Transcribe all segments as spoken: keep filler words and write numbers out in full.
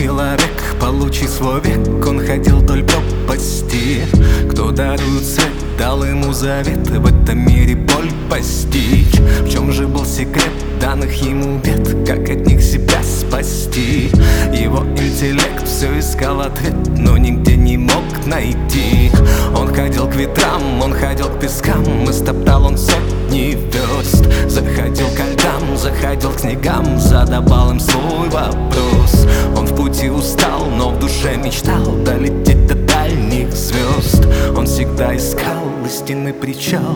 человек, получи свой век. Он ходил вдоль пропасти. Кто дарует свет, дал ему завет в этом мире боль постичь. В чем же был секрет данных ему бед? Как от них себя спасти? Его интеллект все искал ответ, но нигде не мог найти. Он ходил к ветрам, он ходил к пескам, и стоптал он сотни верст. Заходил ко льдам, заходил к снегам, задавал им свой вопрос. Он в пути устал, но в душе мечтал долететь до дальних звезд. Он всегда искал истинный причал.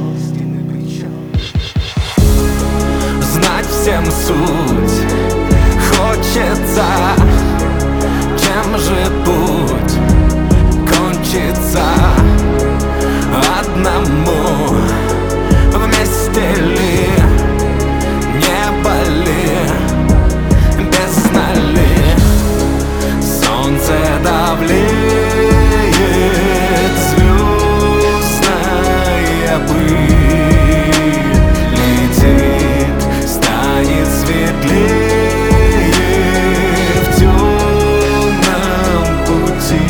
Знать всем суть хочется. Чем же путь кончится? Одному вместе ли? Небо ли? Бездна ли? Солнце давлеет, звездная пыль летит, станет светлее в темном пути.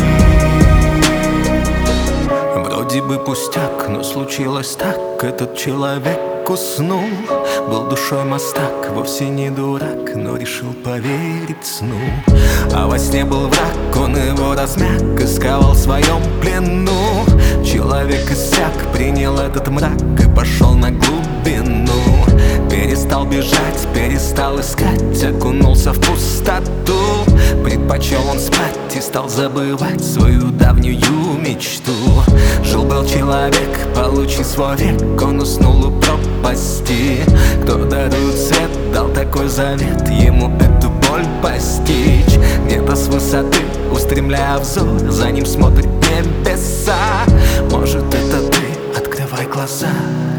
Вроде бы пустяк, но случилось так. Этот человек уснул, был душой мастак, вовсе не дурак, но решил поверить сну. А во сне был враг, он его размяк и сковал в своем плену. Человек иссяк, принял этот мрак и пошел на глубину. Перестал бежать, перестал искать, окунулся в пустоту. Предпочел он спать и стал забывать свою давнюю мечту. Жил-был человек, получи свой век, он уснул у пропасти. Кто дарует свет, дал такой завет, ему эту боль постичь. Где-то с высоты, устремляя взор, за ним смотрят небеса. Может, это ты, открывай глаза.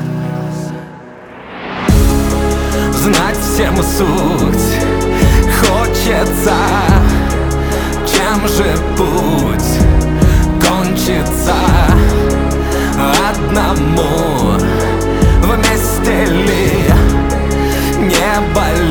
Знать всем суть хочется. Чем же путь кончится? Одному вместе ли? Небо ли?